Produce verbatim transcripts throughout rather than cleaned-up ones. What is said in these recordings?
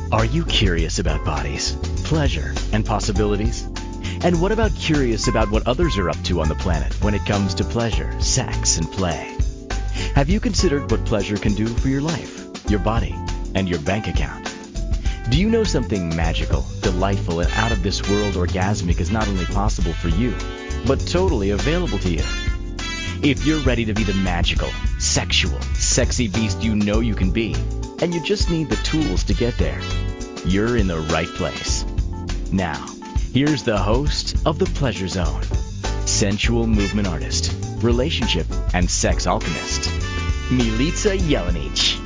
Are you curious about bodies, pleasure, and possibilities? And what about curious about what others are up to on the planet when it comes to pleasure, sex, and play? Have you considered what pleasure can do for your life, your body, and your bank account? Do you know something magical, delightful, and out of this world orgasmic is not only possible for you, but totally available to you? If you're ready to be the magical, sexual, sexy beast you know you can be, and you just need the tools to get there, you're in the right place. Now, here's the host of The Pleasure Zone, sensual movement artist, relationship and sex alchemist, Milica Jelenic.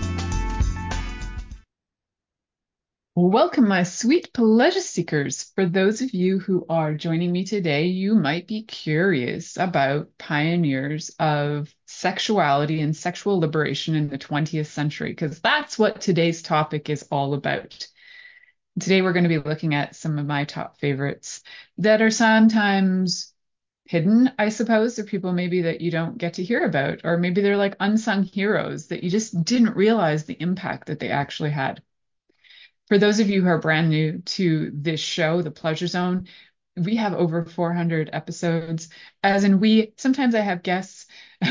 Welcome, my sweet pleasure seekers. For those of you who are joining me today, you might be curious about pioneers of sexuality and sexual liberation in the twentieth century, because that's what today's topic is all about. Today, we're going to be looking at some of my top favorites that are sometimes hidden, I suppose. They're people maybe that you don't get to hear about, or maybe they're like unsung heroes that you just didn't realize the impact that they actually had. For those of you who are brand new to this show, The Pleasure Zone, we have over four hundred episodes. As in, we sometimes I have guests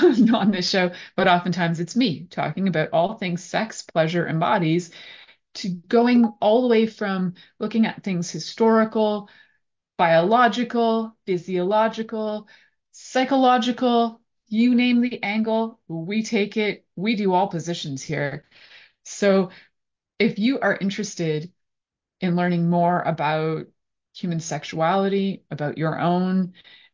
on this show, but oftentimes it's me talking about all things sex, pleasure, and bodies, to going all the way from looking at things historical, biological, physiological, psychological, you name the angle, we take it. We do all positions here. So if you are interested in learning more about human sexuality, about your own,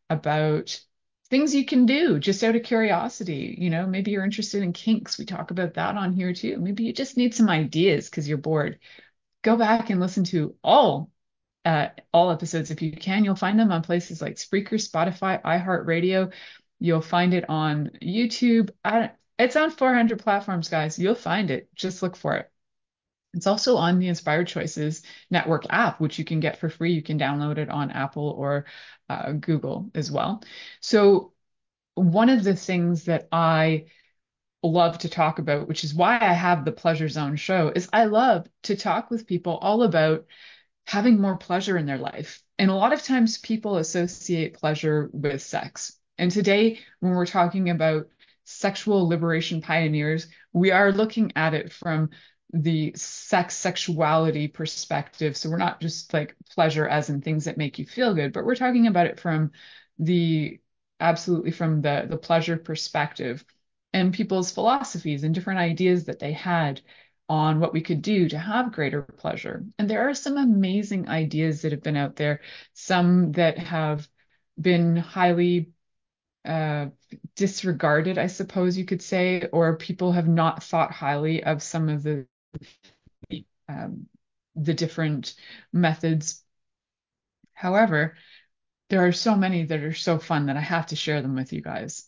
about things you can do just out of curiosity. You know, maybe you're interested in kinks. We talk about that on here too. Maybe you just need some ideas because you're bored. Go back and listen to all uh, all episodes if you can. You'll find them on places like Spreaker, Spotify, iHeartRadio. You'll find it on YouTube. I, it's on four hundred platforms, guys. You'll find it. Just look for it. It's also on the Inspired Choices Network app, which you can get for free. You can download it on Apple or uh, Google as well. So one of the things that I love to talk about, which is why I have the Pleasure Zone show, is I love to talk with people all about having more pleasure in their life. And a lot of times people associate pleasure with sex. And today, when we're talking about sexual liberation pioneers, we are looking at it from the sex sexuality perspective. So we're not just like pleasure as in things that make you feel good, but we're talking about it from the absolutely from the the pleasure perspective and people's philosophies and different ideas that they had on what we could do to have greater pleasure. And there are some amazing ideas that have been out there, some that have been highly uh, disregarded, I suppose you could say, or people have not thought highly of some of the um, the different methods. However, there are so many that are so fun that I have to share them with you guys.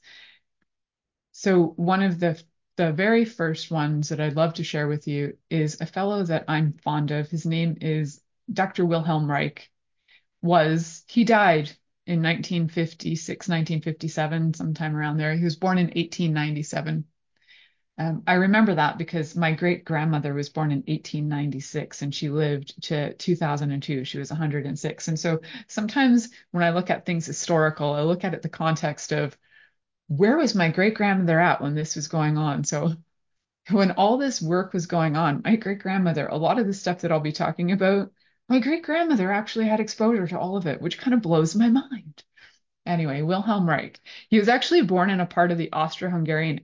So one of the the very first ones that I'd love to share with you is a fellow that I'm fond of. His name is Doctor Wilhelm Reich. Was he died in nineteen fifty-six, nineteen fifty-seven, sometime around there. He was born in eighteen ninety-seven. Um, I remember that because my great grandmother was born in eighteen ninety-six and she lived to two thousand two. She was one hundred six. And so sometimes when I look at things historical, I look at it the context of where was my great grandmother at when this was going on? So when all this work was going on, my great grandmother, a lot of the stuff that I'll be talking about, my great grandmother actually had exposure to all of it, which kind of blows my mind. Anyway, Wilhelm Reich. He was actually born in a part of the Austro-Hungarian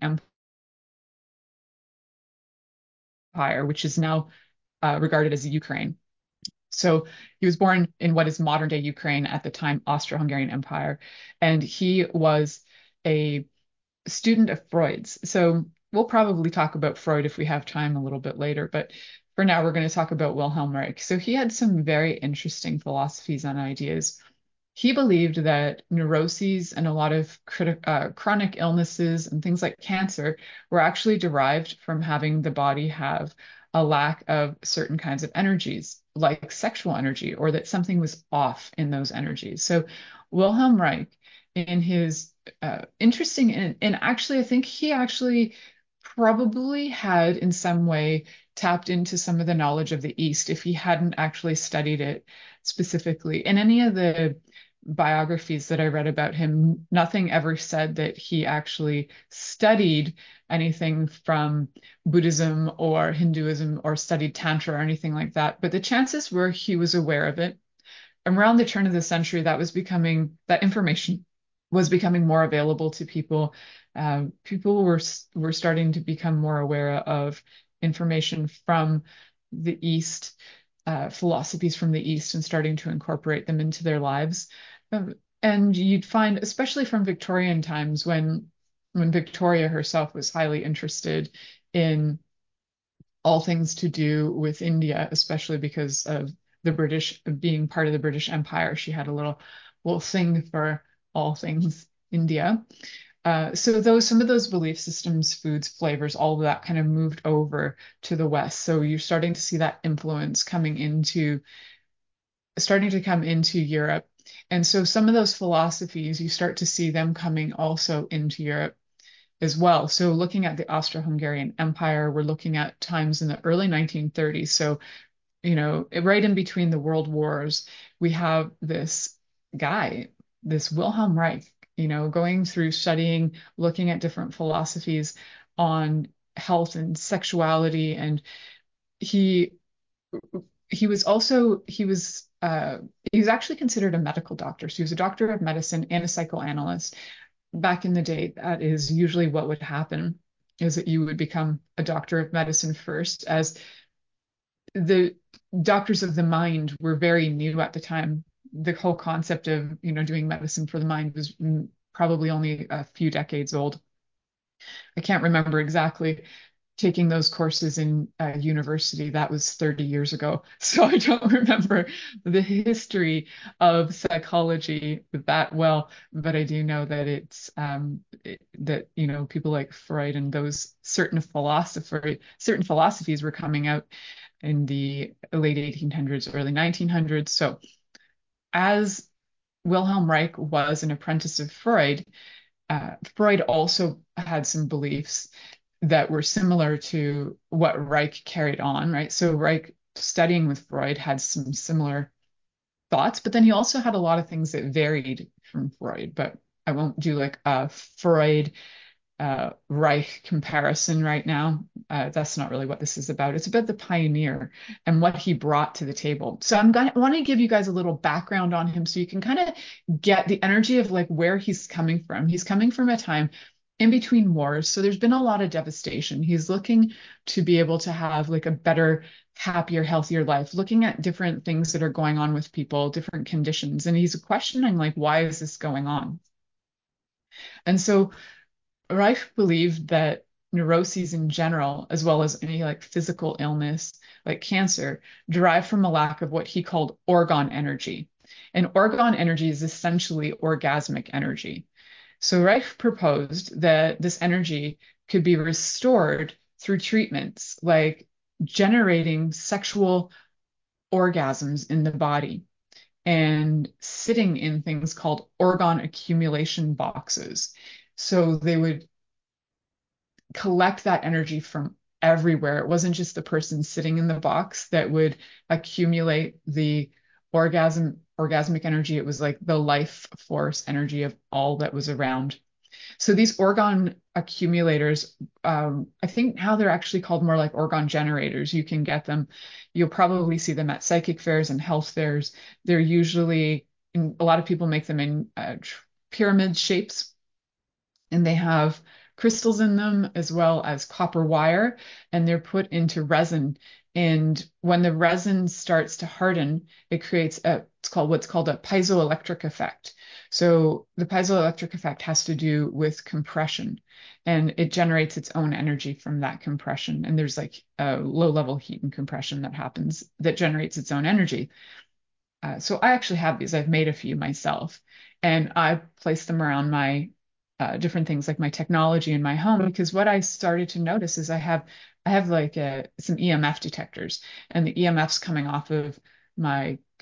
Empire, which is now uh, regarded as Ukraine. So he was born in what is modern day Ukraine, at the time Austro-Hungarian Empire, and he was a student of Freud's. So we'll probably talk about Freud if we have time a little bit later, but for now we're going to talk about Wilhelm Reich. So he had some very interesting philosophies and ideas. He believed that neuroses and a lot of criti- uh, chronic illnesses and things like cancer were actually derived from having the body have a lack of certain kinds of energies, like sexual energy, or that something was off in those energies. So Wilhelm Reich, in his uh, interesting, and, and actually, I think he actually probably had in some way tapped into some of the knowledge of the East if he hadn't actually studied it specifically. In any of the biographies that I read about him, nothing ever said that he actually studied anything from Buddhism or Hinduism or studied Tantra or anything like that. But the chances were he was aware of it. Around the turn of the century, that was becoming, that information was becoming more available to people. Uh, people were were starting to become more aware of information from the East, uh, philosophies from the East, and starting to incorporate them into their lives. Um, and you'd find, especially from Victorian times, when when Victoria herself was highly interested in all things to do with India, especially because of the British being part of the British Empire. She had a little little thing for all things India. Uh, so those some of those belief systems, foods, flavors, all of that kind of moved over to the West. So you're starting to see that influence coming into starting to come into Europe. And so some of those philosophies, you start to see them coming also into Europe as well. So looking at the Austro-Hungarian Empire, we're looking at times in the early nineteen thirties. So, you know, right in between the world wars, we have this guy, this Wilhelm Reich, you know, going through studying, looking at different philosophies on health and sexuality. And he he was also he was uh, he was actually considered a medical doctor. So he was a doctor of medicine and a psychoanalyst. Back in the day, that is usually what would happen, is that you would become a doctor of medicine first, as the doctors of the mind were very new at the time. The whole concept of, you know, doing medicine for the mind was mm, probably only a few decades old. I can't remember exactly taking those courses in uh, university. That was thirty years ago. So I don't remember the history of psychology that well, but I do know that it's um, it, that, you know, people like Freud and those certain philosopher, certain philosophies were coming out in the late eighteen hundreds, early nineteen hundreds. So as Wilhelm Reich was an apprentice of Freud, uh, Freud also had some beliefs that were similar to what Reich carried on, right? So Reich, studying with Freud, had some similar thoughts, but then he also had a lot of things that varied from Freud. But I won't do like a Freud uh, Reich comparison right now. Uh, that's not really what this is about. It's about the pioneer and what he brought to the table. So I'm going to want to give you guys a little background on him so you can kind of get the energy of like where he's coming from. He's coming from a time in between wars. So there's been a lot of devastation. He's looking to be able to have like a better, happier, healthier life, looking at different things that are going on with people, different conditions. And he's questioning like, why is this going on? And so Reich believed that neuroses in general, as well as any like physical illness like cancer, derive from a lack of what he called orgone energy. And orgone energy is essentially orgasmic energy. So Reich proposed that this energy could be restored through treatments like generating sexual orgasms in the body and sitting in things called orgone accumulation boxes. So they would collect that energy from everywhere. It wasn't just the person sitting in the box that would accumulate the orgasm orgasmic energy. It was like the life force energy of all that was around. So these orgone accumulators, um, I think now they're actually called more like orgone generators. You can get them. You'll probably see them at psychic fairs and health fairs. They're usually, in, a lot of people make them in uh, pyramid shapes, and they have crystals in them as well as copper wire, and they're put into resin. And when the resin starts to harden, it creates a, it's called what's called a piezoelectric effect. So the piezoelectric effect has to do with compression, and it generates its own energy from that compression. And there's like a low level heat and compression that happens that generates its own energy. Uh, so I actually have these. I've made a few myself, and I place them around my uh, different things like my technology in my home, because what I started to notice is I have I have like a, some E M F detectors, and the E M Fs coming off of my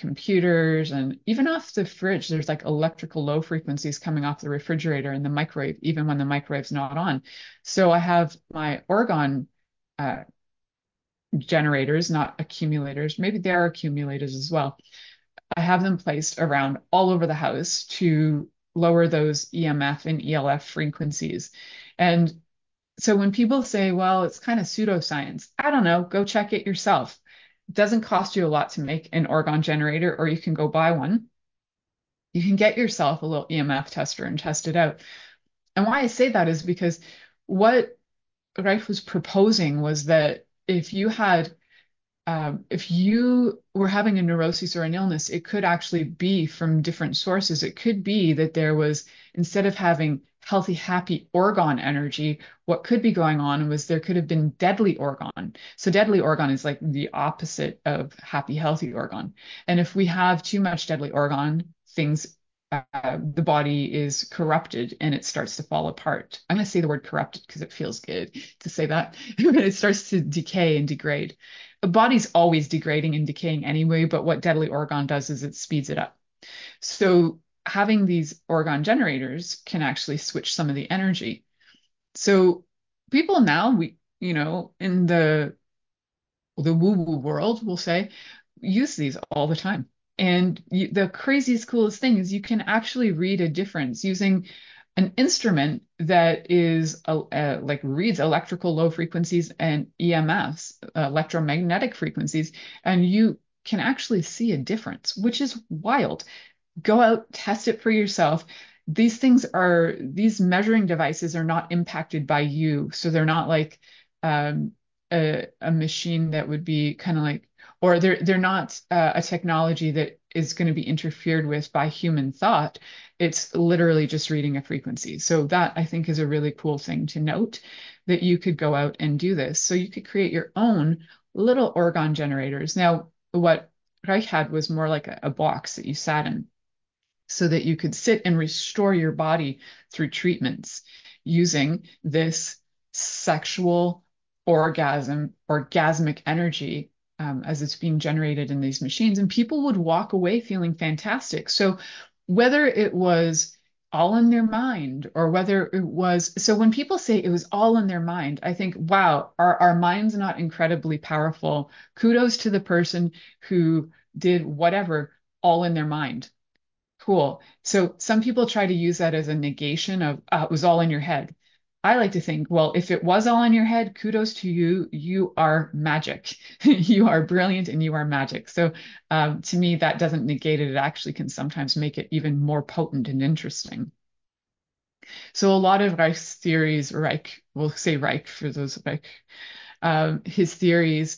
computers and even off the fridge. There's like electrical low frequencies coming off the refrigerator and the microwave, even when the microwave's not on. So I have my Orgone uh, generators, not accumulators. Maybe they are accumulators as well. I have them placed around all over the house to lower those E M F and E L F frequencies. And so when people say, well, it's kind of pseudoscience, I don't know, go check it yourself. It doesn't cost you a lot to make an Orgone generator, or you can go buy one. You can get yourself a little E M F tester and test it out. And why I say that is because what Reich was proposing was that if you had um, if you were having a neurosis or an illness, it could actually be from different sources. It could be that there was, instead of having healthy, happy Orgone energy, what could be going on was there could have been deadly Orgone. So deadly Orgone is like the opposite of happy, healthy Orgone. And if we have too much deadly Orgone, things uh, the body is corrupted and it starts to fall apart. I'm going to say the word corrupted because it feels good to say that. It starts to decay and degrade. The body's always degrading and decaying anyway, but what deadly Orgone does is it speeds it up. So having these Orgone generators can actually switch some of the energy. So people now, we, you know, in the the woo-woo world, we'll say, use these all the time. And you, the craziest, coolest thing is you can actually read a difference using an instrument that is uh, uh, like reads electrical low frequencies and E M Fs, uh, electromagnetic frequencies, and you can actually see a difference, which is wild. Go out, test it for yourself. These things are, these measuring devices are not impacted by you. So they're not like um, a, a machine that would be kind of like, or they're they're not uh, a technology that is going to be interfered with by human thought. It's literally just reading a frequency. So that I think is a really cool thing to note, that you could go out and do this. So you could create your own little Orgone generators. Now, what Reich had was more like a, a box that you sat in, so that you could sit and restore your body through treatments using this sexual orgasm, orgasmic energy um, as it's being generated in these machines. And people would walk away feeling fantastic. So whether it was all in their mind or whether it was, so when people say it was all in their mind, I think, wow, are our minds not incredibly powerful? Kudos to the person who did whatever all in their mind. Cool. So some people try to use that as a negation of uh, it was all in your head. I like to think, well, if it was all in your head, kudos to you. You are magic. You are brilliant and you are magic. So um, to me, that doesn't negate it. It actually can sometimes make it even more potent and interesting. So a lot of Reich's theories, Reich, we'll say Reich for those Reich, um, his theories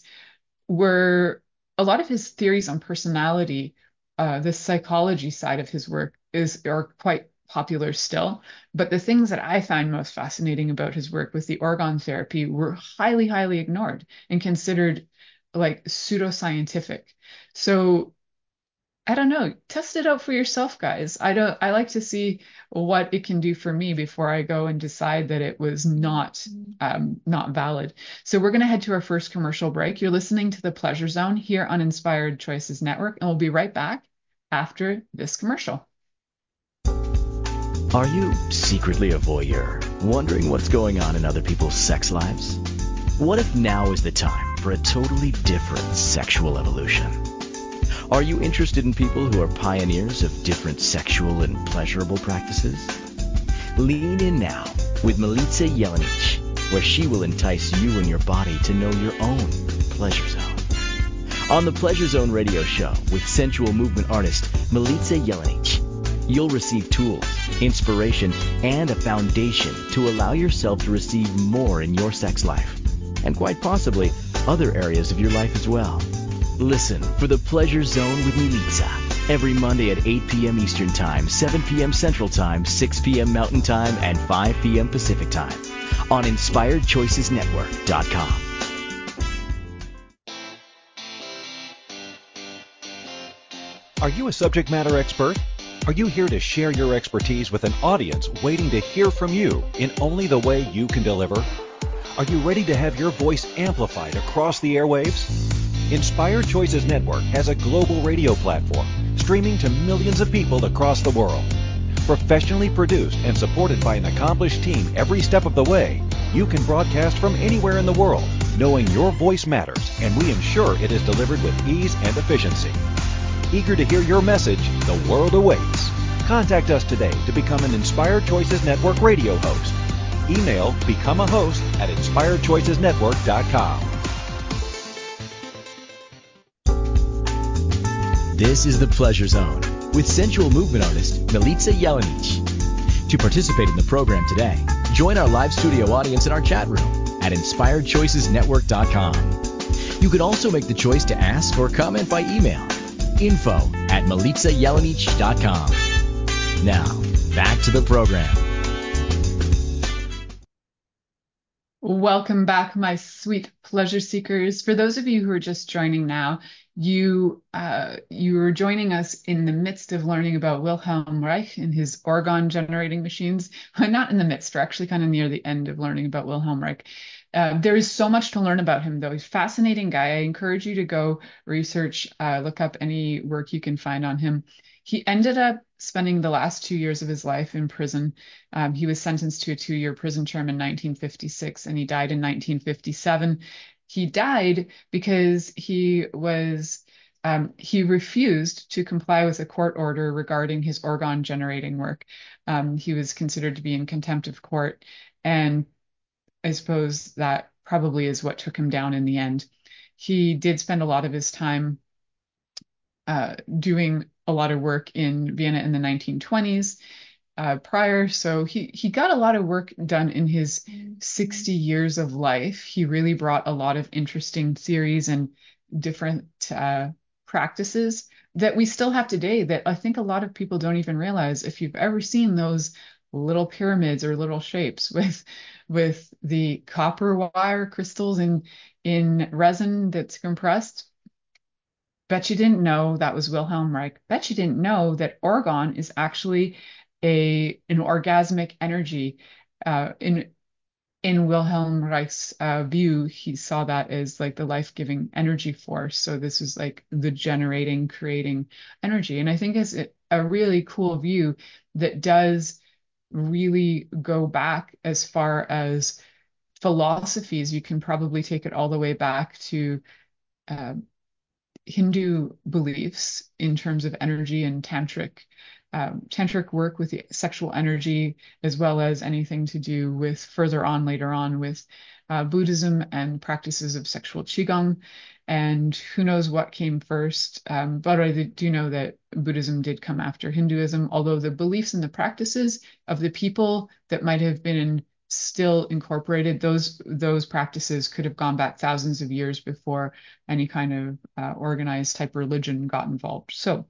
were a lot of his theories on personality, uh, the psychology side of his work is are quite popular still. But the things that I find most fascinating about his work with the Orgone therapy were highly, highly ignored and considered like pseudoscientific. So I don't know. Test it out for yourself, guys. I don't, I like to see what it can do for me before I go and decide that it was not um, not valid. So we're going to head to our first commercial break. You're listening to the Pleasure Zone here on Inspired Choices Network, and we'll be right back after this commercial. Are you secretly a voyeur, wondering what's going on in other people's sex lives? What if now is the time for a totally different sexual evolution? Are you interested in people who are pioneers of different sexual and pleasurable practices? Lean in now with Milica Jelenic, where she will entice you and your body to know your own pleasure zone. On the Pleasure Zone radio show with sensual movement artist Milica Jelenic, you'll receive tools, inspiration, and a foundation to allow yourself to receive more in your sex life, and quite possibly other areas of your life as well. Listen for the Pleasure Zone with Milica every Monday at eight p.m. Eastern Time, seven p.m. Central Time, six p.m. Mountain Time, and five p.m. Pacific Time on inspired choices network dot com. Are you a subject matter expert? Are you here to share your expertise with an audience waiting to hear from you in only the way you can deliver? Are you ready to have your voice amplified across the airwaves? Inspired Choices Network has a global radio platform streaming to millions of people across the world. Professionally produced and supported by an accomplished team every step of the way, you can broadcast from anywhere in the world, knowing your voice matters, and we ensure it is delivered with ease and efficiency. Eager to hear your message, the world awaits. Contact us today to become an Inspired Choices Network radio host. Email become a host at inspired choices network dot com. This is The Pleasure Zone with sensual movement artist Milica Jelenic. To participate in the program today, join our live studio audience in our chat room at inspired choices network dot com. You can also make the choice to ask or comment by email, info at milica jelenic dot com. Now, back to the program. Welcome back, my sweet pleasure seekers. For those of you who are just joining now, you uh, you are joining us in the midst of learning about Wilhelm Reich and his orgone generating machines. Not in the midst, we're actually kind of near the end of learning about Wilhelm Reich. Uh, there is so much to learn about him, though. He's a fascinating guy. I encourage you to go research, uh, look up any work you can find on him. He ended up spending the last two years of his life in prison. Um, he was sentenced to a two-year prison term in nineteen fifty-six, and he died in nineteen fifty-seven. He died because he was um, he refused to comply with a court order regarding his orgone generating work. Um, he was considered to be in contempt of court, and I suppose that probably is what took him down in the end. He did spend a lot of his time uh, doing a lot of work in Vienna in the nineteen twenties uh, prior. So he, he got a lot of work done in his sixty years of life. He really brought a lot of interesting theories and different uh, practices that we still have today that I think a lot of people don't even realize. If you've ever seen those little pyramids or little shapes with with the copper wire crystals in in resin that's compressed, bet you didn't know that was Wilhelm Reich. Bet you didn't know that orgone is actually a an orgasmic energy. Uh, in in Wilhelm Reich's uh, view, he saw that as like the life-giving energy force. So this is like the generating, creating energy. And I think it's a really cool view that does really go back as far as philosophies. You can probably take it all the way back to uh, Hindu beliefs in terms of energy and tantric um, tantric work with the sexual energy, as well as anything to do with further on later on with uh, Buddhism and practices of sexual qigong. And who knows what came first. Um, but I do know that Buddhism did come after Hinduism, although the beliefs and the practices of the people that might have been still incorporated, those those practices could have gone back thousands of years before any kind of uh, organized type religion got involved. So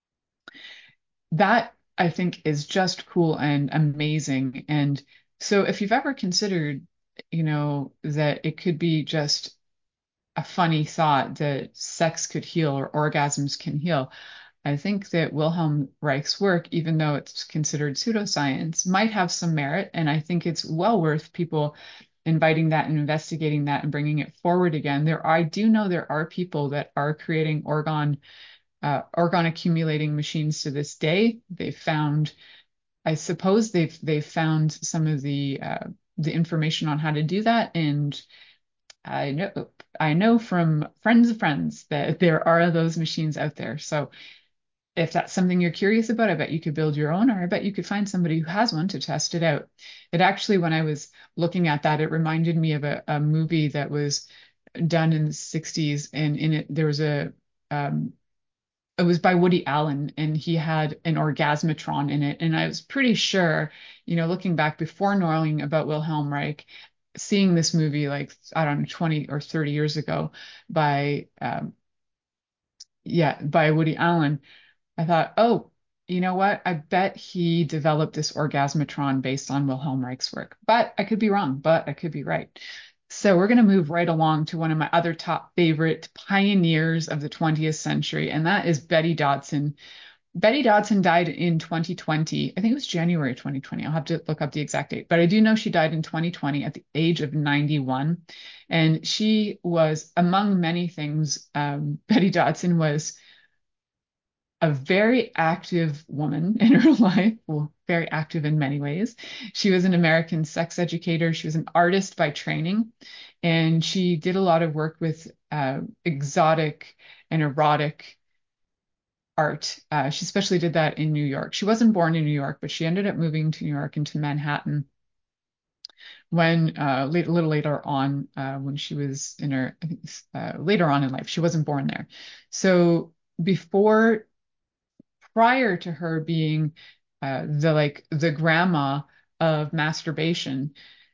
that I think is just cool and amazing. And so if you've ever considered, you know, that it could be just a funny thought that sex could heal or orgasms can heal, I think that Wilhelm Reich's work, even though it's considered pseudoscience, might have some merit. And I think it's well worth people inviting that and investigating that and bringing it forward again. There, I do know there are people that are creating orgone, uh, orgone accumulating machines to this day. They've found, I suppose they've they've found some of the uh, the information on how to do that, and I know I know from friends of friends that there are those machines out there. So if that's something you're curious about, I bet you could build your own, or I bet you could find somebody who has one to test it out. It actually, when I was looking at that, it reminded me of a, a movie that was done in the sixties, and in it there was a um, it was by Woody Allen, and he had an orgasmatron in it. And I was pretty sure, you know, looking back before knowing about Wilhelm Reich, seeing this movie like I don't know, twenty or thirty years ago by um, yeah, by Woody Allen, I thought, oh, you know what? I bet he developed this orgasmatron based on Wilhelm Reich's work. But I could be wrong, but I could be right. So we're going to move right along to one of my other top favorite pioneers of the twentieth century, and that is Betty Dodson. Betty Dodson died in twenty twenty. I think it was January twenty twenty. I'll have to look up the exact date, but I do know she died in twenty twenty at the age of ninety-one. And she was, among many things, um, Betty Dodson was a very active woman in her life, well, very active in many ways. She was an American sex educator. She was an artist by training, and she did a lot of work with uh, exotic and erotic art. Uh, she especially did that in New York. She wasn't born in New York, but she ended up moving to New York into Manhattan when uh, late, a little later on, uh, when she was in her, I think, uh, later on in life. She wasn't born there. So before, prior to her being uh, the like the grandma of masturbation,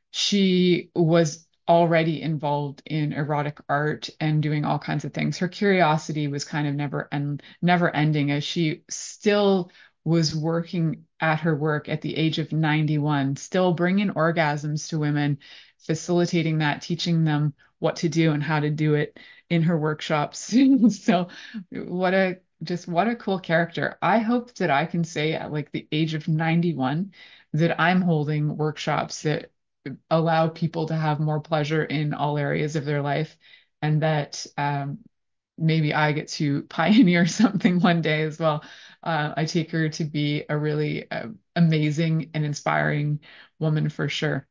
she was already involved in erotic art and doing all kinds of things. Her curiosity was kind of never and never ending, as she still was working at her work at the age of ninety-one, still bringing orgasms to women, facilitating that, teaching them what to do and how to do it in her workshops. So what a just what a cool character. I hope that I can say at like the age of ninety-one that I'm holding workshops that allow people to have more pleasure in all areas of their life, and that um, maybe I get to pioneer something one day as well. Uh, I take her to be a really uh, amazing and inspiring woman for sure.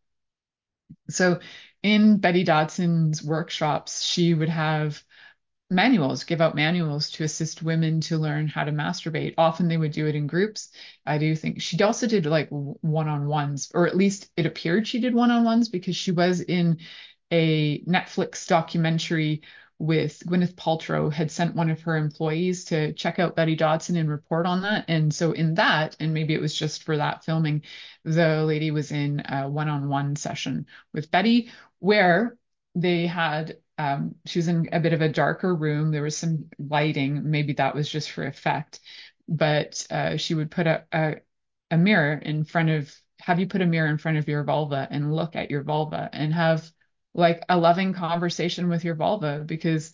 So in Betty Dodson's workshops, she would have manuals, give out manuals to assist women to learn how to masturbate. Often they would do it in groups. I do think she also did like one-on-ones, or at least it appeared she did one-on-ones, because she was in a Netflix documentary with Gwyneth Paltrow, had sent one of her employees to check out Betty Dodson and report on that. And so in that, and maybe it was just for that filming, the lady was in a one-on-one session with Betty where they had um, she was in a bit of a darker room. There was some lighting. Maybe that was just for effect. But uh, she would put a, a, a mirror in front of, have you put a mirror in front of your vulva and look at your vulva and have like a loving conversation with your vulva, because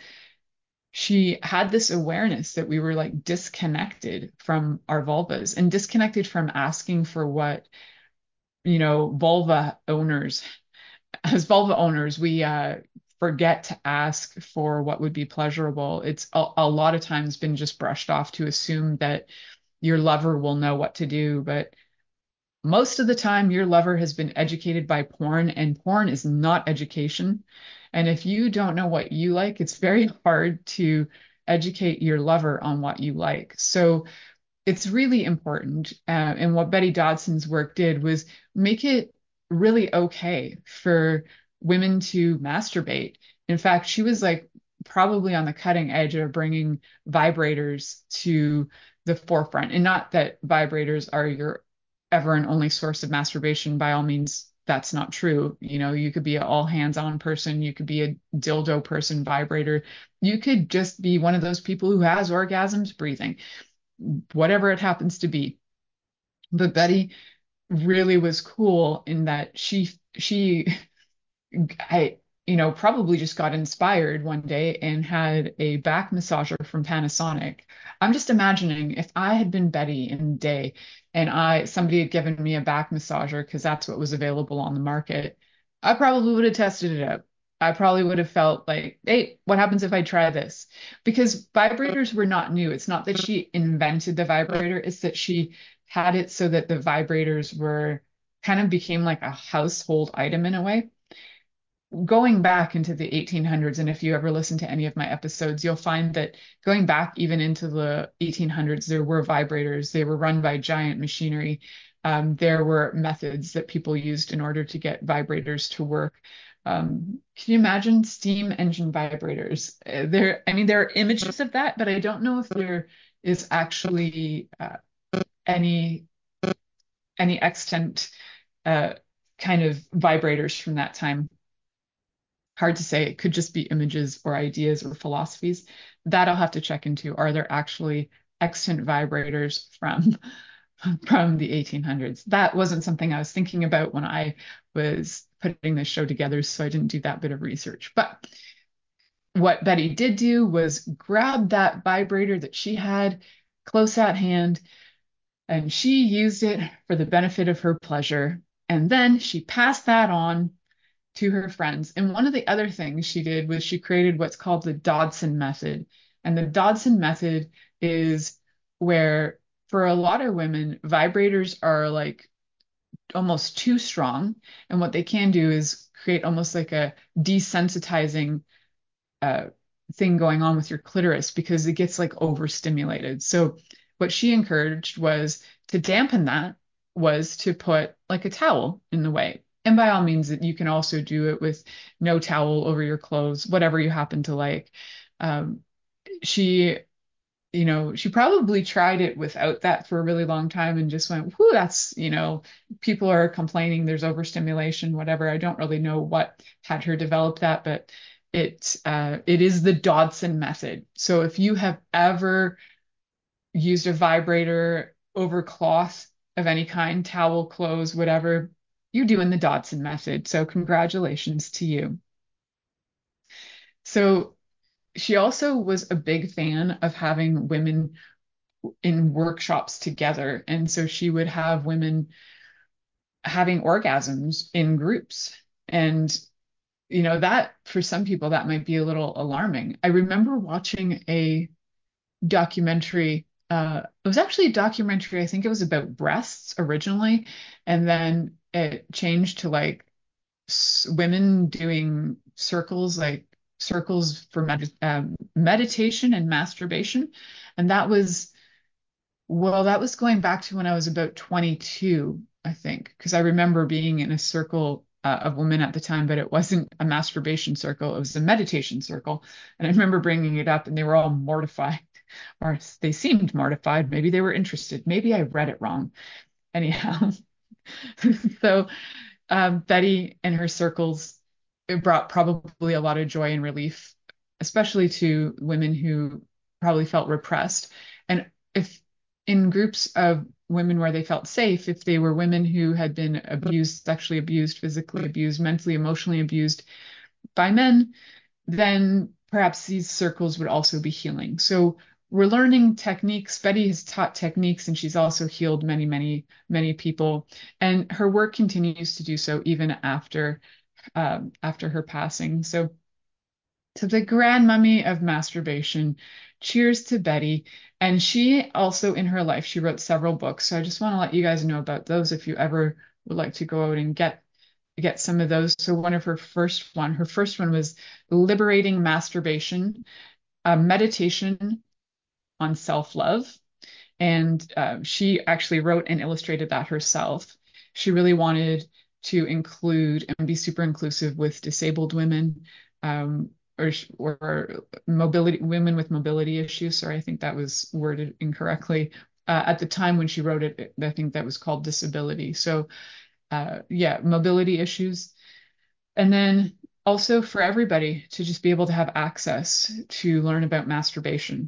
she had this awareness that we were like disconnected from our vulvas and disconnected from asking for what, you know, vulva owners as vulva owners, we uh, forget to ask for what would be pleasurable. It's a, a lot of times been just brushed off to assume that your lover will know what to do. But most of the time, your lover has been educated by porn, and porn is not education. And if you don't know what you like, it's very hard to educate your lover on what you like. So it's really important. Uh, and what Betty Dodson's work did was make it really okay for women to masturbate. In fact, she was like probably on the cutting edge of bringing vibrators to the forefront. And not that vibrators are your ever and only source of masturbation. By all means, that's not true. You know, you could be an all hands on person, you could be a dildo person, vibrator. You could just be one of those people who has orgasms breathing, whatever it happens to be. But Betty really was cool in that she she I you know probably just got inspired one day and had a back massager from Panasonic. I'm just imagining if I had been Betty in the day and I somebody had given me a back massager because that's what was available on the market, I probably would have tested it out. I probably would have felt like, hey, what happens if I try this? Because vibrators were not new. It's not that she invented the vibrator, it's that she had it so that the vibrators were kind of became like a household item in a way. Going back into the eighteen hundreds, and if you ever listen to any of my episodes, you'll find that going back even into the eighteen hundreds, there were vibrators. They were run by giant machinery. Um, there were methods that people used in order to get vibrators to work. Um, can you imagine steam engine vibrators? Uh, There, I mean, there are images of that, but I don't know if there is actually uh, any any extant uh, kind of vibrators from that time. Hard to say. It could just be images or ideas or philosophies. That I'll have to check into. Are there actually extant vibrators from from the eighteen hundreds? That wasn't something I was thinking about when I was putting this show together, so I didn't do that bit of research. But what Betty did do was grab that vibrator that she had, close at hand, and she used it for the benefit of her pleasure. And then she passed that on to her friends. And one of the other things she did was she created what's called the Dodson method. And the Dodson method is where, for a lot of women, vibrators are like almost too strong. And what they can do is create almost like a desensitizing uh, thing going on with your clitoris because it gets like overstimulated. So what she encouraged was to dampen that was to put like a towel in the way. And by all means, you can also do it with no towel over your clothes, whatever you happen to like. Um, she, you know, she probably tried it without that for a really long time and just went, whoo, that's, you know, people are complaining there's overstimulation, whatever. I don't really know what had her develop that, but it uh, it is the Dodson method. So if you have ever used a vibrator over cloth of any kind, towel, clothes, whatever, you're doing the Dodson method. So congratulations to you. So she also was a big fan of having women in workshops together. And so she would have women having orgasms in groups. And, you know, that for some people, that might be a little alarming. I remember watching a documentary. Uh, it was actually a documentary. I think it was about breasts originally. And then it changed to like s- women doing circles, like circles for med- um, meditation and masturbation. And that was well, that was going back to when I was about twenty-two, I think, because I remember being in a circle uh, of women at the time, but it wasn't a masturbation circle, it was a meditation circle. And I remember bringing it up, and they were all mortified, or they seemed mortified. Maybe they were interested. Maybe I read it wrong. Anyhow, so um, Betty and her circles, it brought probably a lot of joy and relief, especially to women who probably felt repressed. And if in groups of women where they felt safe, if they were women who had been abused, sexually abused, physically abused, mentally, emotionally abused by men, then perhaps these circles would also be healing. So we're learning techniques. Betty has taught techniques, and she's also healed many, many, many people. And her work continues to do so even after um, after her passing. So to the grandmummy of masturbation, cheers to Betty. And she also, in her life, she wrote several books. So I just want to let you guys know about those if you ever would like to go out and get get some of those. So one of her first one, her first one was Liberating Masturbation, a meditation on self-love. And uh, she actually wrote and illustrated that herself. She really wanted to include and be super inclusive with disabled women, um, or, or mobility women with mobility issues. Sorry, I think that was worded incorrectly. Uh, at the time when she wrote it, I think that was called disability. So uh, yeah, mobility issues. And then also for everybody to just be able to have access to learn about masturbation.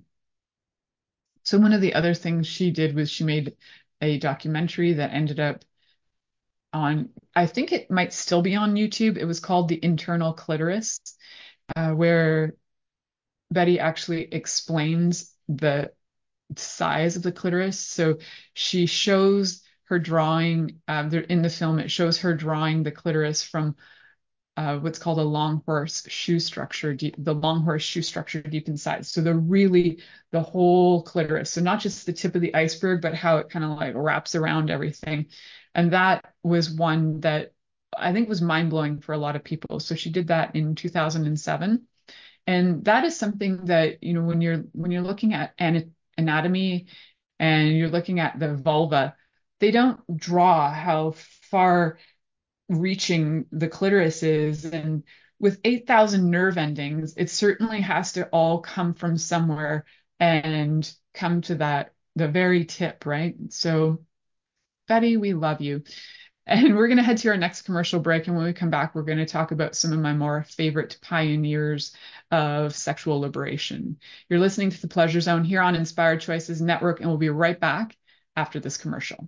So one of the other things she did was she made a documentary that ended up on, I think it might still be on YouTube. It was called The Internal Clitoris, uh, where Betty actually explains the size of the clitoris. So she shows her drawing, um, in the film, it shows her drawing the clitoris from uh, what's called a long horse shoe structure, deep, the long horse shoe structure deep inside. So the really the whole clitoris. So not just the tip of the iceberg, but how it kind of like wraps around everything. And that was one that I think was mind blowing for a lot of people. So she did that in two thousand seven. And that is something that, you know, when you're when you're looking at an anatomy and you're looking at the vulva, they don't draw how far reaching the clitoris is. And with eight thousand nerve endings, it certainly has to all come from somewhere and come to that, the very tip, right? So, Betty, we love you. And we're going to head to our next commercial break. And when we come back, we're going to talk about some of my more favorite pioneers of sexual liberation. You're listening to The Pleasure Zone here on Inspired Choices Network, and we'll be right back after this commercial.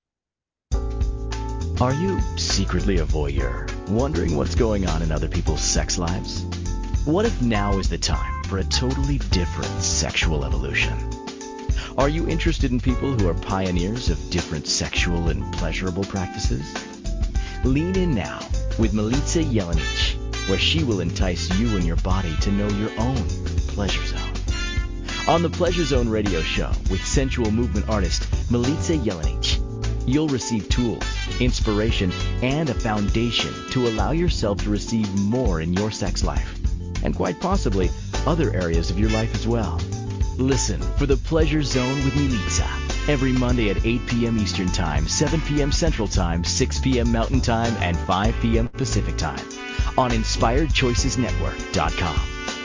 Are you secretly a voyeur, wondering what's going on in other people's sex lives? What if now is the time for a totally different sexual evolution? Are you interested in people who are pioneers of different sexual and pleasurable practices? Lean in now with Milica Jelenic, where she will entice you and your body to know your own pleasure zone. On the Pleasure Zone radio show with sensual movement artist Milica Jelenic, you'll receive tools, inspiration, and a foundation to allow yourself to receive more in your sex life, and quite possibly other areas of your life as well. Listen for the Pleasure Zone with Milica every Monday at eight p.m. Eastern Time, seven p.m. Central Time, six p.m. Mountain Time, and five p.m. Pacific Time on Inspired Choices Network dot com.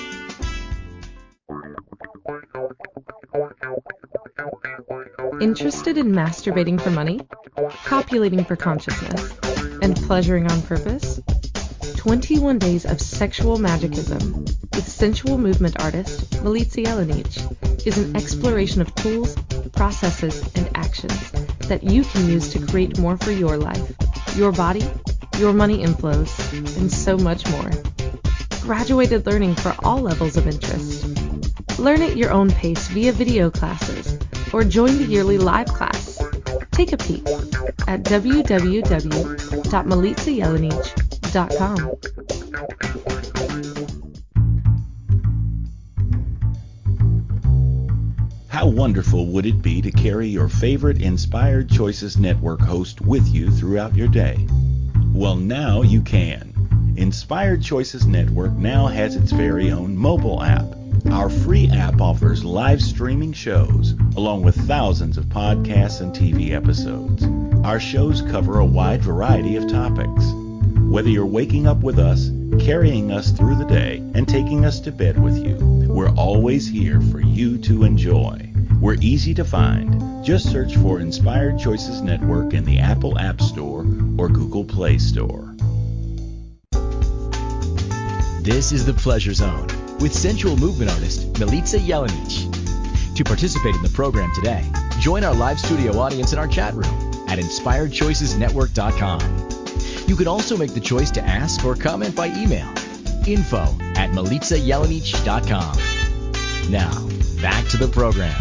Interested in masturbating for money, copulating for consciousness, and pleasuring on purpose? twenty-one Days of Sexual Magicism with sensual movement artist Milica Jelenic is an exploration of tools, processes, and actions that you can use to create more for your life, your body, your money inflows, and so much more. Graduated learning for all levels of interest. Learn at your own pace via video classes or join the yearly live class. Take a peek at w w w dot milica jelenic dot com. How wonderful would it be to carry your favorite Inspired Choices Network host with you throughout your day? Well, now you can. Inspired Choices Network now has its very own mobile app. Our free app offers live streaming shows, along with thousands of podcasts and T V episodes. Our shows cover a wide variety of topics. Whether you're waking up with us, carrying us through the day, and taking us to bed with you, we're always here for you to enjoy. We're easy to find. Just search for Inspired Choices Network in the Apple App Store or Google Play Store. This is the Pleasure Zone with sensual movement artist Milica Jelenic. To participate in the program today, join our live studio audience in our chat room at Inspired Choices Network dot com. You can also make the choice to ask or comment by email, info at milica jelenic dot com. Now, back to the program.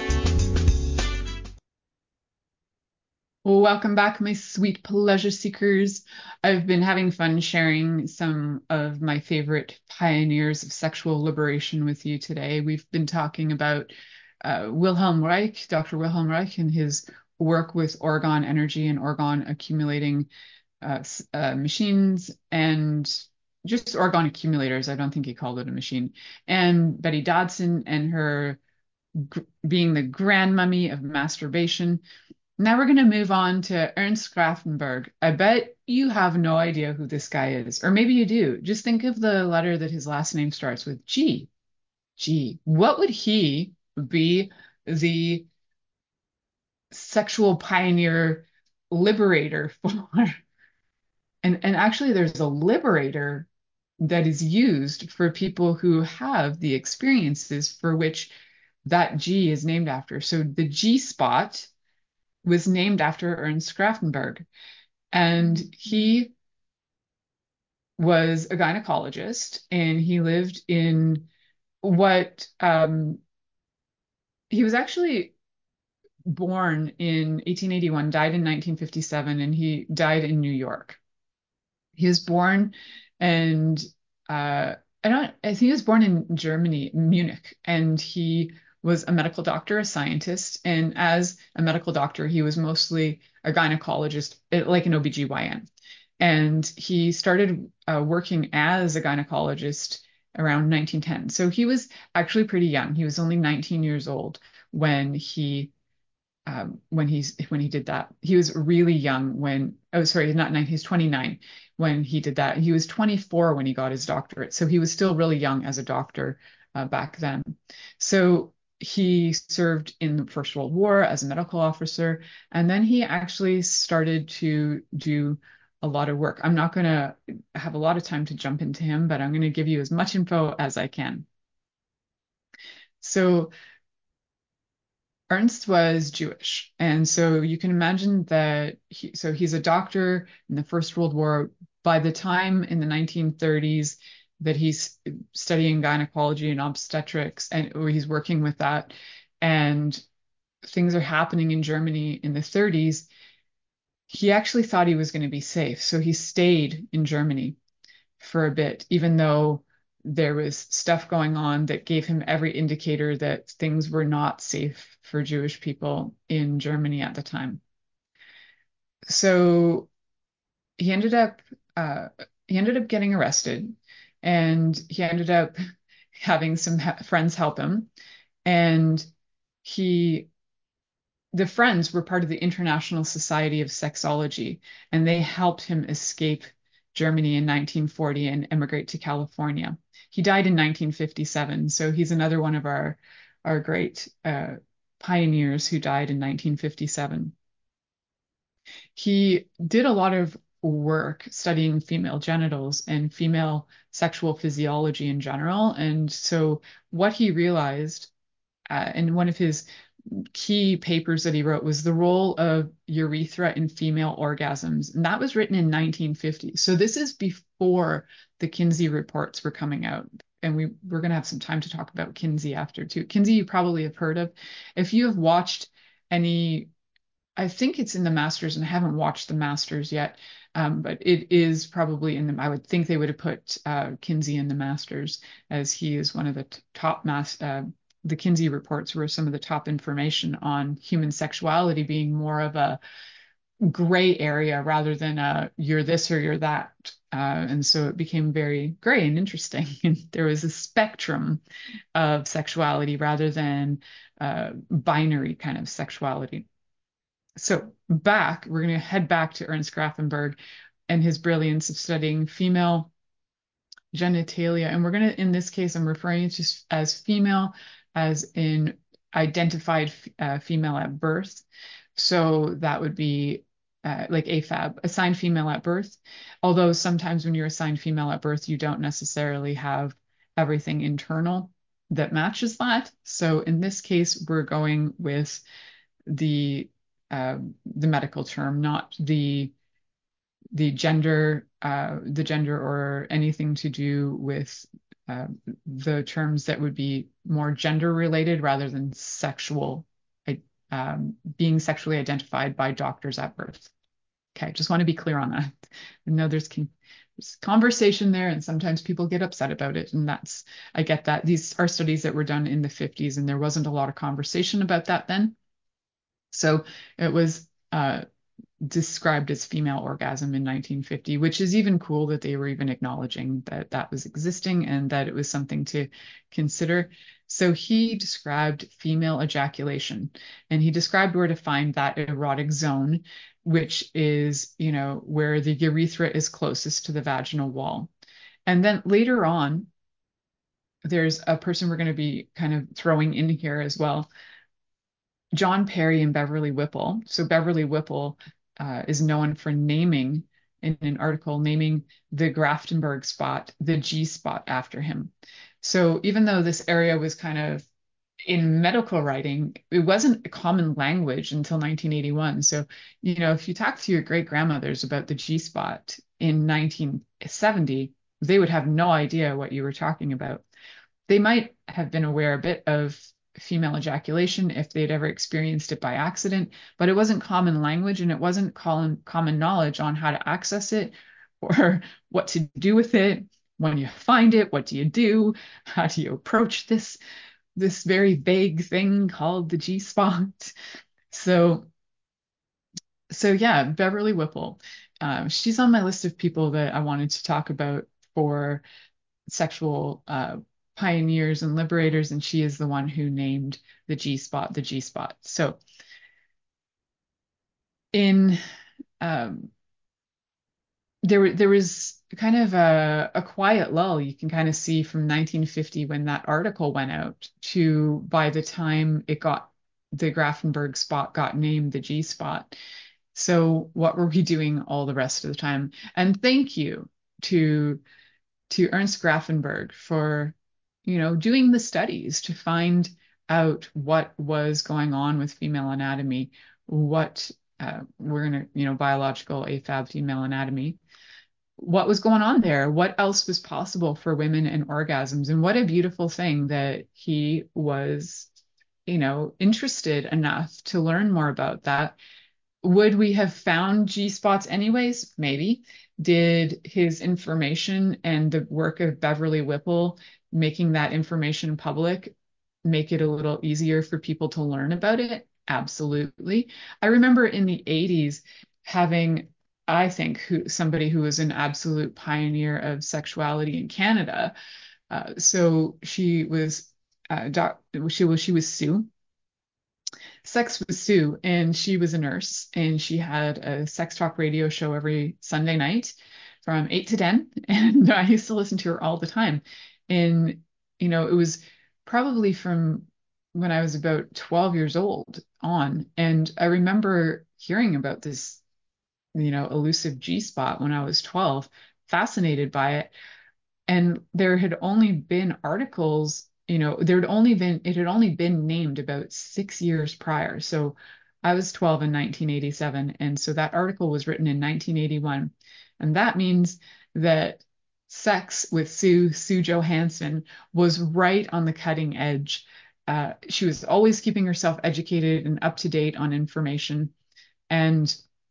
Welcome back, my sweet pleasure seekers. I've been having fun sharing some of my favorite pioneers of sexual liberation with you today. We've been talking about uh, Wilhelm Reich, Doctor Wilhelm Reich, and his work with orgone energy and orgone accumulating uh, uh, machines and just orgone accumulators. I don't think he called it a machine. And Betty Dodson and her gr- being the grandmummy of masturbation. Now we're going to move on to Ernst Grafenberg. I bet you have no idea who this guy is, or maybe you do. Just think of the letter that his last name starts with, G. G. What would he be the sexual pioneer liberator for? And, and actually, there's a liberator that is used for people who have the experiences for which that G is named after. So the G spot was named after Ernst Grafenberg. And he was a gynecologist, and he lived in what um, he was actually born in eighteen eighty-one, died in nineteen fifty-seven, and he died in New York. He was born and uh, I don't I think he was born in Germany, Munich, and he was a medical doctor, a scientist, and as a medical doctor, he was mostly a gynecologist, like an O B G Y N. And he started uh, working as a gynecologist around nineteen ten. So he was actually pretty young. He was only nineteen years old when he um, when he's when he did that. He was really young when oh sorry, not nine, he's twenty-nine when he did that. He was twenty-four when he got his doctorate. So he was still really young as a doctor uh, back then. So he served in the First World War as a medical officer, and then he actually started to do a lot of work. I'm not going to have a lot of time to jump into him, but I'm going to give you as much info as I can. So Ernst was Jewish, and so you can imagine that he, so he's a doctor in the First World War. By the time in the nineteen thirties that he's studying gynecology and obstetrics, and or he's working with that, and things are happening in Germany in the thirties, he actually thought he was going to be safe. So he stayed in Germany for a bit, even though there was stuff going on that gave him every indicator that things were not safe for Jewish people in Germany at the time. So he ended up uh, he ended up getting arrested, and he ended up having some ha- friends help him, and he the friends were part of the International Society of Sexology, and they helped him escape Germany in nineteen forty and emigrate to California. He died in nineteen fifty-seven, so he's another one of our our great uh, pioneers who died in nineteen fifty-seven. He did a lot of work studying female genitals and female sexual physiology in general, and so what he realized uh, in one of his key papers that he wrote was the role of urethra in female orgasms. And that was written in nineteen fifty. So this is before the Kinsey reports were coming out. And we, we're going to have some time to talk about Kinsey after too. Kinsey, you probably have heard of. If you have watched any, I think it's in the Masters, and I haven't watched the Masters yet, um, but it is probably in them. I would think they would have put uh, Kinsey in the Masters, as he is one of the t- top mass. Uh, the Kinsey reports were some of the top information on human sexuality being more of a gray area rather than a you're this or you're that. Uh, and so it became very gray and interesting. And there was a spectrum of sexuality rather than uh, binary kind of sexuality. So back, we're going to head back to Ernst Grafenberg and his brilliance of studying female genitalia. And we're going to, in this case, I'm referring to as female as in identified uh, female at birth. So that would be uh, like A F A B, assigned female at birth. Although sometimes when you're assigned female at birth, you don't necessarily have everything internal that matches that. So in this case, we're going with the uh, the medical term, not the the gender, uh, the gender or anything to do with uh, the terms that would be more gender related rather than sexual, um, being sexually identified by doctors at birth. Okay, just want to be clear on that. I know there's, con- there's conversation there, and sometimes people get upset about it, and that's, I get that. These are studies that were done in the fifties, and there wasn't a lot of conversation about that then. So it was uh, described as female orgasm in nineteen fifty, which is even cool that they were even acknowledging that that was existing and that it was something to consider. So he described female ejaculation, and he described where to find that erotic zone, which is, you know, where the urethra is closest to the vaginal wall. And then later on, there's a person we're going to be kind of throwing in here as well, John Perry and Beverly Whipple. So Beverly Whipple uh, is known for naming, in an article, naming the Grafenberg spot, the G spot, after him. So even though this area was kind of in medical writing, it wasn't a common language until nineteen eighty-one. So, you know, if you talk to your great grandmothers about the G spot in nineteen seventy, they would have no idea what you were talking about. They might have been aware a bit of female ejaculation if they'd ever experienced it by accident, but it wasn't common language, and it wasn't common common knowledge on how to access it or what to do with it. When you find it, what do you do? How do you approach this this very vague thing called the G spot? So so yeah, Beverly Whipple. Um, she's on my list of people that I wanted to talk about for sexual uh, pioneers and liberators, and she is the one who named the G spot the G spot. So in um, there there was kind of a, a quiet lull you can kind of see from nineteen fifty when that article went out to by the time it got the Grafenberg spot got named the G spot. So what were we doing all the rest of the time? And thank you to to Ernst Grafenberg for, you know, doing the studies to find out what was going on with female anatomy, what uh, we're going to, you know, biological A F A B female anatomy, what was going on there, what else was possible for women and orgasms. And what a beautiful thing that he was you know, interested enough to learn more about that. Would we have found G spots anyways? Maybe. Did his information and the work of Beverly Whipple making that information public make it a little easier for people to learn about it? Absolutely. I remember in the eighties having, I think, who, somebody who was an absolute pioneer of sexuality in Canada. Uh, so she was, uh, doc, she was she was Sue. Sex with Sue, and she was a nurse, and she had a sex talk radio show every Sunday night from eight to ten, and I used to listen to her all the time. And you know, it was probably from when I was about twelve years old on, and I remember hearing about this, you know, elusive G spot when I was twelve, fascinated by it. And there had only been articles, you know, there had only been, it had only been named about six years prior. So I was twelve in nineteen eighty-seven. And so that article was written in nineteen eighty-one. And that means that sex with Sue, Sue Johanson, was right on the cutting edge. Uh, she was always keeping herself educated and up to date on information. And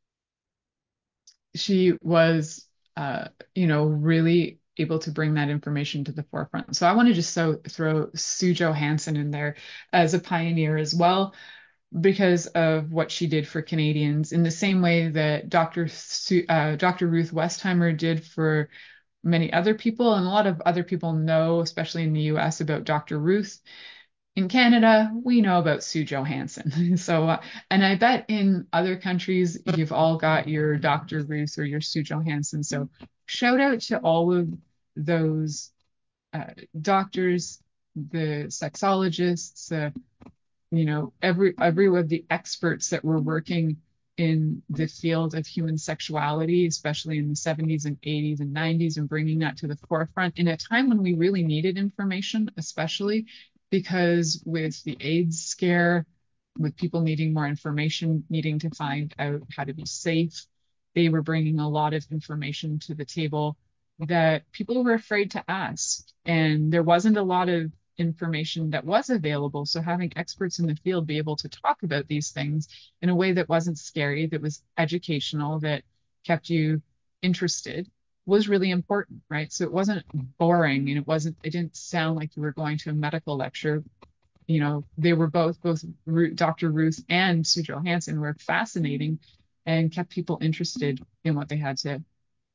she was, uh, you know, really able to bring that information to the forefront. So I want to just so throw Sue Johanson in there as a pioneer as well, because of what she did for Canadians, in the same way that Doctor Sue, uh, Doctor Ruth Westheimer did for many other people, and a lot of other people know, especially in the U S, about Doctor Ruth. In Canada, we know about Sue Johanson. So, uh, and I bet in other countries, you've all got your Doctor Ruth or your Sue Johanson. So, shout out to all of those uh, doctors, the sexologists, uh, you know, every every one of the experts that were working in the field of human sexuality, especially in the seventies and eighties and nineties, and bringing that to the forefront in a time when we really needed information, especially because with the AIDS scare, with people needing more information, needing to find out how to be safe, they were bringing a lot of information to the table that people were afraid to ask. And there wasn't a lot of information that was available. So having experts in the field be able to talk about these things in a way that wasn't scary, that was educational, that kept you interested, was really important, right? So it wasn't boring, and it wasn't, it didn't sound like you were going to a medical lecture. You know, they were both, both Doctor Ruth and Sue Johanson were fascinating and kept people interested in what they had to,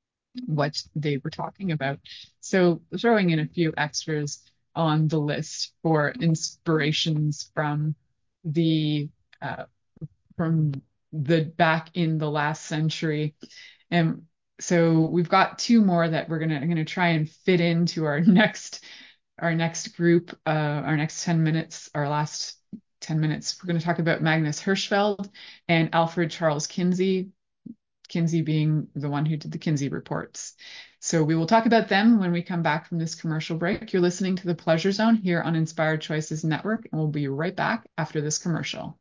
what they were talking about. So throwing in a few extras on the list for inspirations from the uh, from the back in the last century. And so we've got two more that we're gonna I'm gonna try and fit into our next our next group, uh, our next ten minutes, our last ten minutes. We're going to talk about Magnus Hirschfeld and Alfred Charles Kinsey, Kinsey being the one who did the Kinsey reports. So we will talk about them when we come back from this commercial break. You're listening to the Pleasure Zone here on Inspired Choices Network, and we'll be right back after this commercial.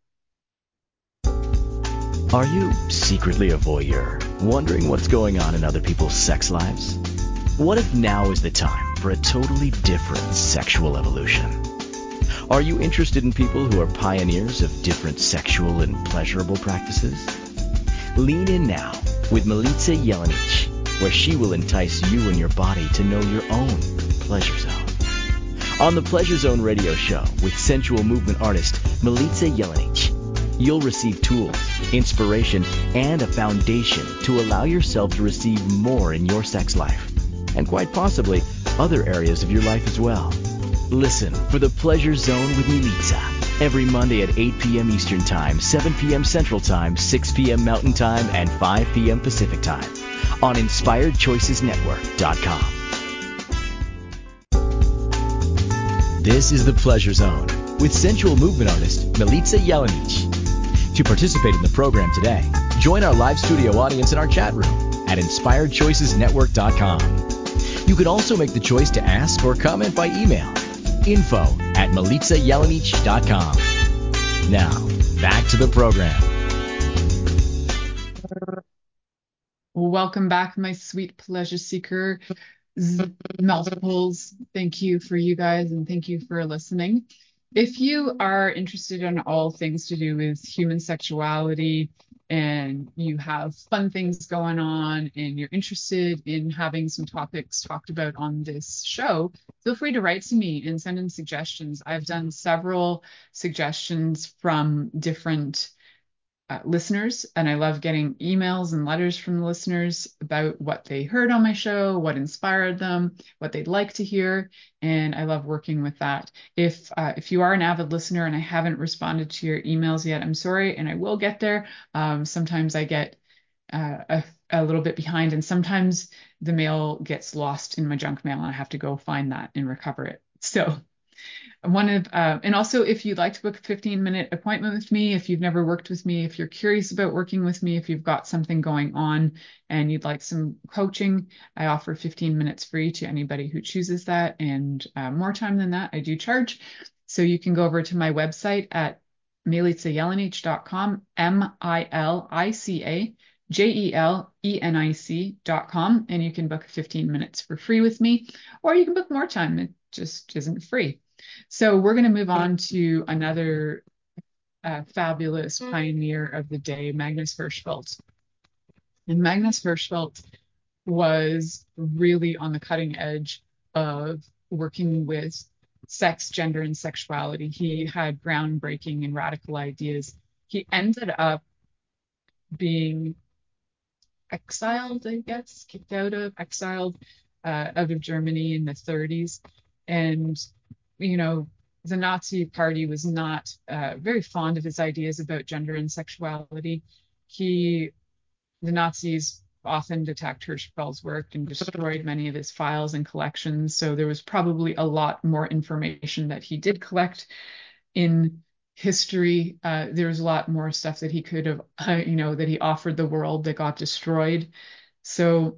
Are you secretly a voyeur, wondering what's going on in other people's sex lives? What if now is the time for a totally different sexual evolution? Are you interested in people who are pioneers of different sexual and pleasurable practices? Lean in now with Milica Jelenic, where she will entice you and your body to know your own pleasure zone. On the Pleasure Zone radio show with sensual movement artist Milica Jelenic, you'll receive tools, inspiration, and a foundation to allow yourself to receive more in your sex life, and quite possibly other areas of your life as well. Listen for the Pleasure Zone with Milica every Monday at eight p.m. Eastern Time, seven p.m. Central Time, six p.m. Mountain Time, and five p.m. Pacific Time on inspired choices network dot com. This is the Pleasure Zone with sensual movement artist Milica Jelenic. To participate in the program today, join our live studio audience in our chat room at inspired choices network dot com. You can also make the choice to ask or comment by email, info at milica jelenic dot com. Now, back to the program. Welcome back, my sweet pleasure seeker multiples. Thank you for you guys, and thank you for listening. If you are interested in all things to do with human sexuality and you have fun things going on and you're interested in having some topics talked about on this show, feel free to write to me and send in suggestions. I've done several suggestions from different uh, listeners, and I love getting emails and letters from the listeners about what they heard on my show, what inspired them, what they'd like to hear, and I love working with that. If uh, if you are an avid listener and I haven't responded to your emails yet, I'm sorry, and I will get there. Um, sometimes I get uh, a, a little bit behind, and sometimes the mail gets lost in my junk mail, and I have to go find that and recover it. So one of uh, and also if you'd like to book a fifteen minute appointment with me, if you've never worked with me, if you're curious about working with me, if you've got something going on and you'd like some coaching, I offer fifteen minutes free to anybody who chooses that, and uh, more time than that I do charge. So you can go over to my website at milica jelenic dot com, M I L I C A J E L E N I C dot com, and you can book fifteen minutes for free with me, or you can book more time. It just isn't free. So we're going to move on to another uh, fabulous pioneer of the day, Magnus Hirschfeld. And Magnus Hirschfeld was really on the cutting edge of working with sex, gender, and sexuality. He had groundbreaking and radical ideas. He ended up being exiled, I guess, kicked out of, exiled uh, out of Germany in the thirties. And, you know, the Nazi Party was not uh, very fond of his ideas about gender and sexuality. He, the Nazis often attacked Hirschfeld's work and destroyed many of his files and collections. So there was probably a lot more information that he did collect in history. Uh, there's a lot more stuff that he could have, uh, you know, that he offered the world that got destroyed. So,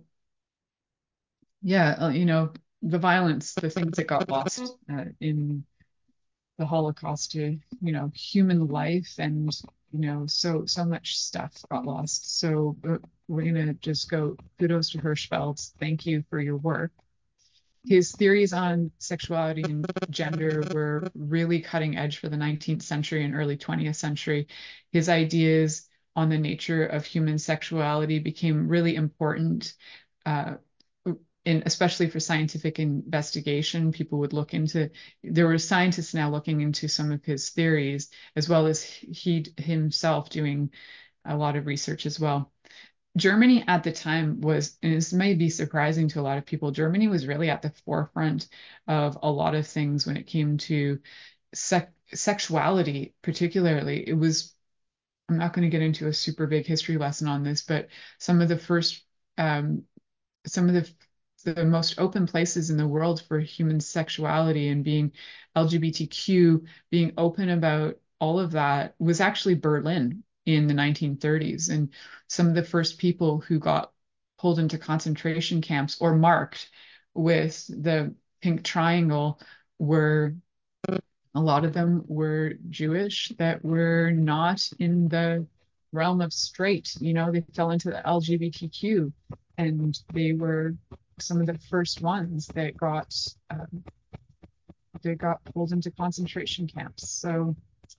yeah, uh, you know, the violence, the things that got lost uh, in the Holocaust to, you know, human life, and, you know, so, so much stuff got lost. So uh, we're going to just go kudos to Hirschfeld. Thank you for your work. His theories on sexuality and gender were really cutting edge for the nineteenth century and early twentieth century. His ideas on the nature of human sexuality became really important, uh, in, especially for scientific investigation. People would look into, there were scientists now looking into some of his theories, as well as he himself doing a lot of research as well. Germany at the time was, and this may be surprising to a lot of people, Germany was really at the forefront of a lot of things when it came to sec- sexuality, particularly. It was, I'm not going to get into a super big history lesson on this, but some of the first, um, some of the the most open places in the world for human sexuality and being L G B T Q, being open about all of that, was actually Berlin in the nineteen thirties. And some of the first people who got pulled into concentration camps or marked with the pink triangle were, a lot of them were Jewish that were not in the realm of straight. You know, they fell into the L G B T Q, and they were some of the first ones that got um, they got pulled into concentration camps. So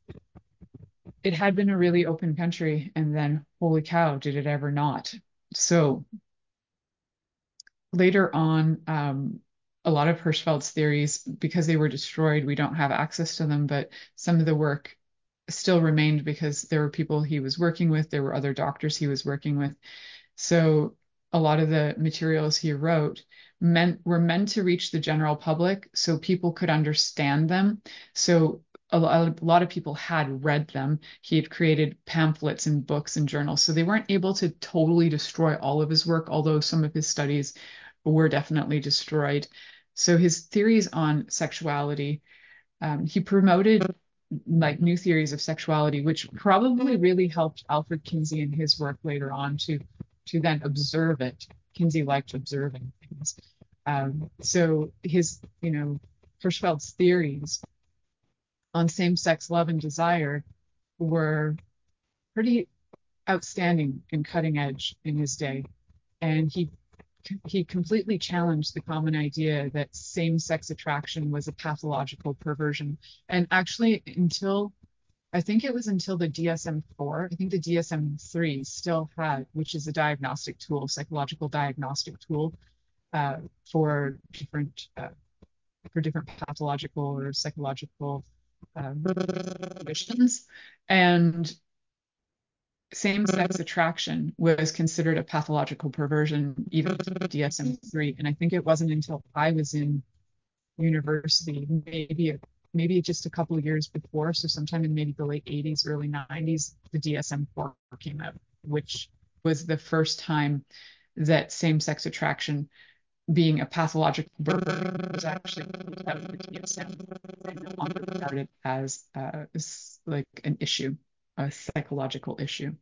it had been a really open country, and then holy cow, did it ever not. So later on, um, a lot of Hirschfeld's theories, because they were destroyed, we don't have access to them, but some of the work still remained because there were people he was working with, there were other doctors he was working with. So a lot of the materials he wrote meant were meant to reach the general public so people could understand them. So a lot of people had read them. He had created pamphlets and books and journals. So they weren't able to totally destroy all of his work, although some of his studies were definitely destroyed. So his theories on sexuality, um, he promoted like new theories of sexuality, which probably really helped Alfred Kinsey in his work later on to to then observe it. Kinsey liked observing things. Um, so his, you know, Hirschfeld's theories on same-sex love and desire were pretty outstanding and cutting edge in his day. And he he completely challenged the common idea that same-sex attraction was a pathological perversion. And actually, until I think it was until the D S M four, I think the D S M three still had, which is a diagnostic tool, psychological diagnostic tool uh, for different uh, for different pathological or psychological um, conditions. And same-sex attraction was considered a pathological perversion, even to D S M three. And I think it wasn't until I was in university, maybe maybe just a couple of years before, so sometime in maybe the late eighties, early nineties, the D S M four came out, which was the first time that same-sex attraction being a pathological perversion was actually put out of the D S M and no longer regarded as uh, like an issue, a psychological issue.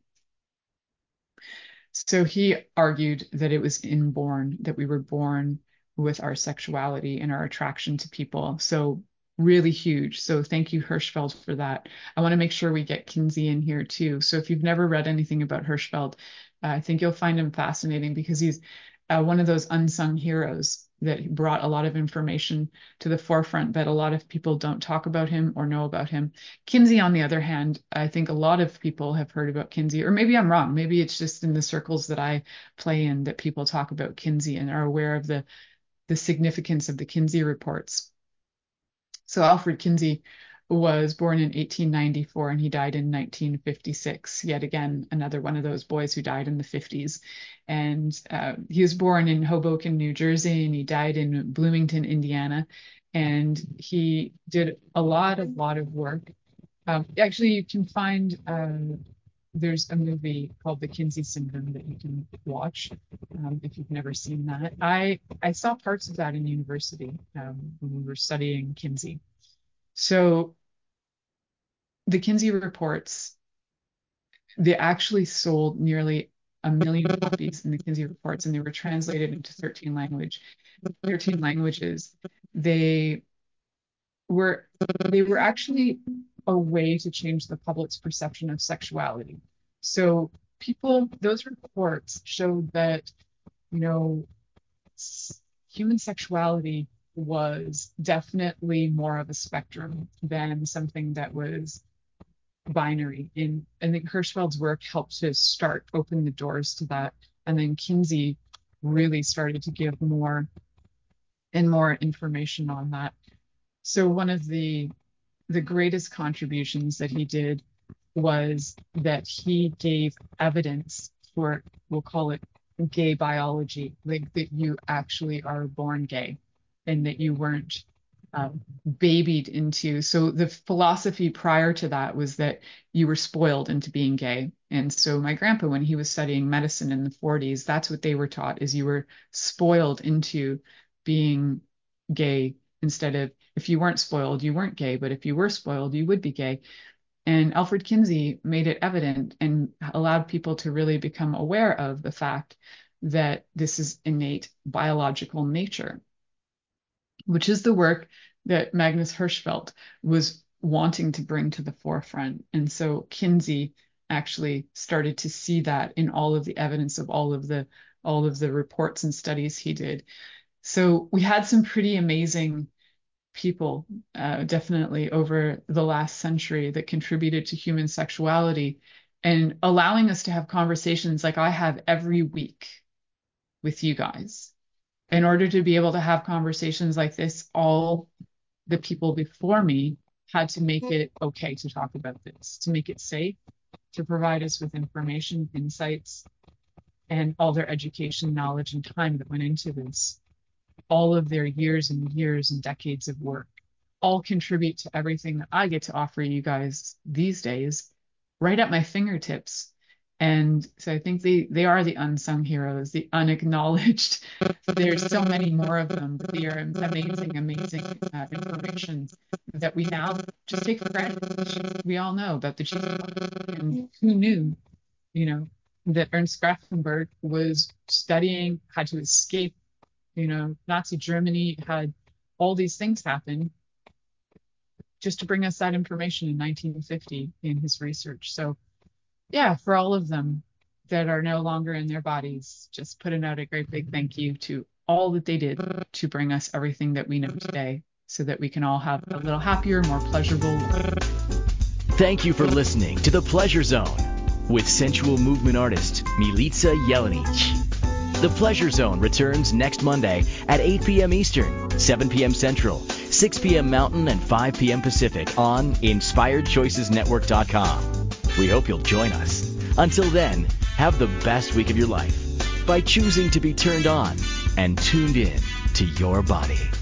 So he argued that it was inborn, that we were born with our sexuality and our attraction to people. So really huge. So thank you, Hirschfeld, for that. I want to make sure we get Kinsey in here too. So if you've never read anything about Hirschfeld, uh, I think you'll find him fascinating because he's uh, one of those unsung heroes that brought a lot of information to the forefront, but a lot of people don't talk about him or know about him. Kinsey, on the other hand, I think a lot of people have heard about Kinsey, or maybe I'm wrong. Maybe it's just in the circles that I play in that people talk about Kinsey and are aware of the, the significance of the Kinsey reports. So Alfred Kinsey was born in eighteen ninety-four and he died in nineteen fifty-six. Yet again, another one of those boys who died in the fifties. And uh, he was born in Hoboken, New Jersey, and he died in Bloomington, Indiana. And he did a lot, a lot of work. Um, actually, you can find uh, there's a movie called The Kinsey Syndrome that you can watch um, if you've never seen that. I I saw parts of that in university um, when we were studying Kinsey. So the Kinsey reports, they actually sold nearly a million copies in the Kinsey reports, and they were translated into thirteen language, thirteen languages. They were they were actually a way to change the public's perception of sexuality. So people, those reports showed that, you know, human sexuality was definitely more of a spectrum than something that was binary. In I think Hirschfeld's work helped to start open the doors to that, and then Kinsey really started to give more and more information on that. So one of the the greatest contributions that he did was that he gave evidence for, we'll call it gay biology, like that you actually are born gay and that you weren't um, babied into. So the philosophy prior to that was that you were spoiled into being gay. And so my grandpa, when he was studying medicine in the forties, that's what they were taught, is you were spoiled into being gay instead of, if you weren't spoiled, you weren't gay, but if you were spoiled, you would be gay. And Alfred Kinsey made it evident and allowed people to really become aware of the fact that this is innate biological nature, which is the work that Magnus Hirschfeld was wanting to bring to the forefront. And so Kinsey actually started to see that in all of the evidence of all of the all of the reports and studies he did. So we had some pretty amazing people, uh, definitely over the last century, that contributed to human sexuality and allowing us to have conversations like I have every week with you guys. In order to be able to have conversations like this, all the people before me had to make it okay to talk about this, to make it safe, to provide us with information, insights, and all their education, knowledge, and time that went into this. All of their years and years and decades of work all contribute to everything that I get to offer you guys these days, right at my fingertips. And so I think they, they are the unsung heroes, the unacknowledged. There's so many more of them, but they are amazing, amazing uh, information that we now just take for granted. We all know about the cheese, and who knew, you know, that Ernst Grafenberg was studying, had to escape, you know, Nazi Germany, had all these things happen just to bring us that information in nineteen fifty in his research. So yeah, for all of them, that are no longer in their bodies, just putting out a great big thank you to all that they did to bring us everything that we know today, so that we can all have a little happier, more pleasurable life. Thank you for listening to The Pleasure Zone with sensual movement artist Milica Jelenic. The Pleasure Zone returns next Monday at eight p.m. Eastern, seven p.m. Central, six p.m. Mountain, and five p.m. Pacific on Inspired Choices Network dot com. We hope you'll join us. Until then, have the best week of your life by choosing to be turned on and tuned in to your body.